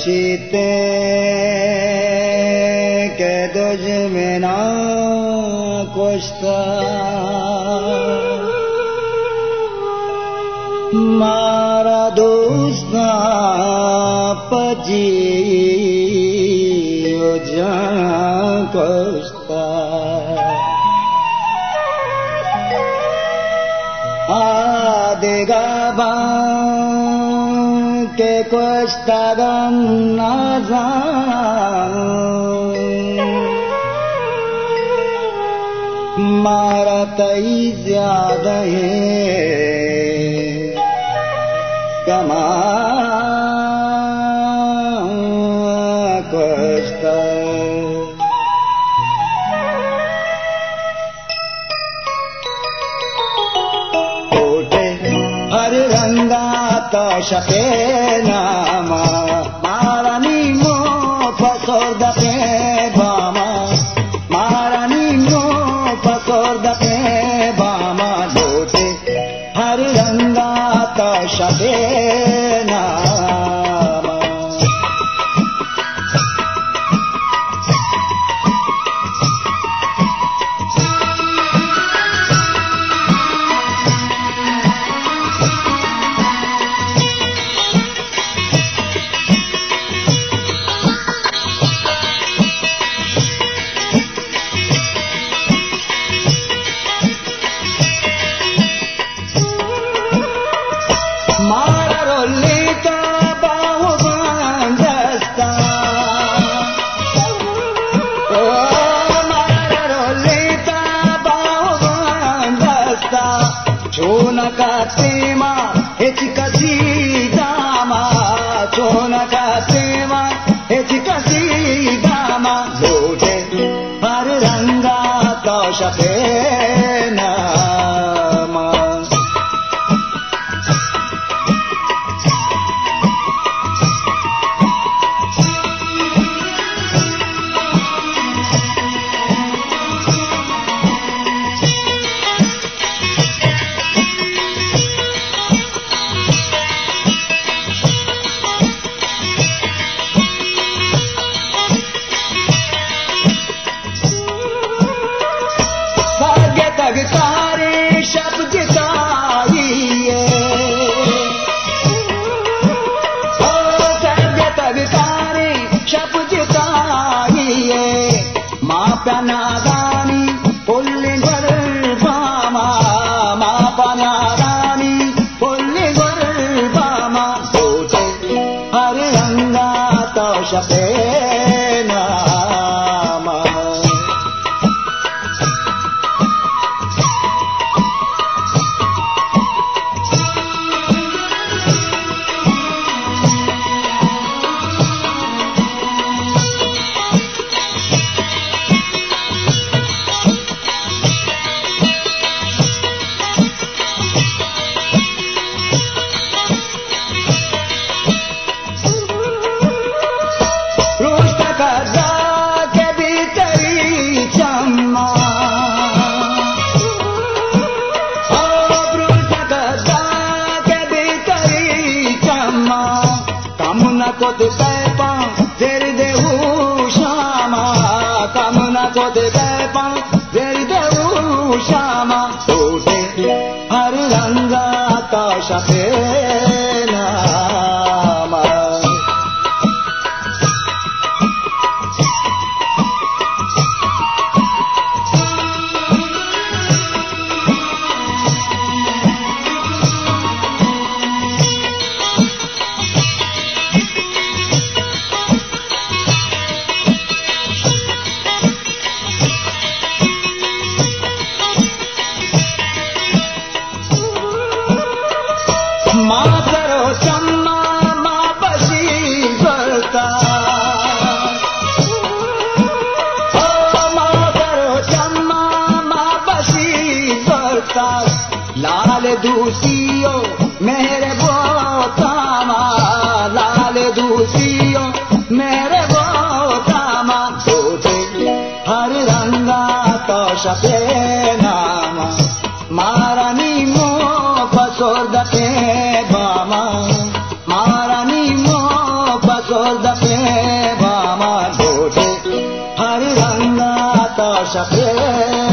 कशिते के दुश्मना कुश्ता मारा दोस्ता पजी जा कुश्ता आदेगा बा के कुश्ता गन्ना जा मारा तई ज्यादा है कमा कुश्ता कोटे हर रंगा तो शके नामा मारा नीमो फसोर दपे बामा मारा नीमो फसोर दपे बामा कोटे हर रंगा तो शके नामा मारा रोलिता बाहु बंदस्ता ओ मारा रोलिता बाहु बंदस्ता चोना कातेमा हेचिकसी दामा चोना कातेमा हेचिकसी दामा लोटे हर रंगा तो शके नामा तारे शब्द ताइए ओ सत्य तग तारे शब्द ताइए माँ प्यानादानी पुल्ली घर बामा माँ प्यानादानी पुल्ली घर बामा सोचे हर रंगा तो शके नामा को दे पैपा तेरी देहू श्यामा कामना को दे पैपा तेरी देहू श्यामा सोते हर रंगा तो शके नामा माँ करो चम्मा माँ बशी करता माँ करो चम्मा माँ बशी करता लाल दूसियो मेरे बोतामा लाल दूसियो मेरे बोतामा सोचे हर रंगा तो शके नामा मारा नीमो पसोर दते बामा मारा नीमो पसोर दते प्रेमा लोटे हरि रंगा तो सफेद